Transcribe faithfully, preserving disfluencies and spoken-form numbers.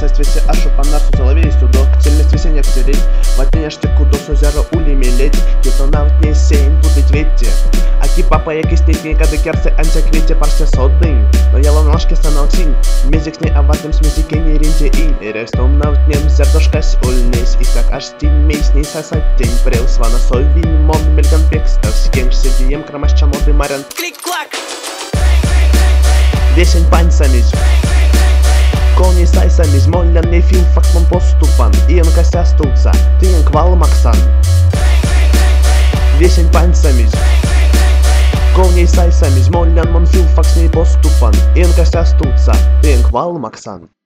свете ашу панарсу целовей судо, цельность весенних серей, ватняште кудо созяро улимелеть, кито навтне сейн путить ветте. Аки папа якийсь нітні кадикерце антиквіті парся содень, но я ланошки саналсінь, мізикні аватим смізикені рінтєінь, і ревстом навтнем сердошкась ульнесь, і так аж стінь мейсний сасатень, прилсвана совінь мон мелькан пекстав, сікем сидієм крамаща моди марян. Клик-клак! Весень панцамись, кони сайсамись, моллян не фил факмон поступан, иен кося стулца, тиен квал максан. Весень панцамись, кони сайсамись, моллян мон фил факс не поступан, иен кося стулца, тиен квал максан.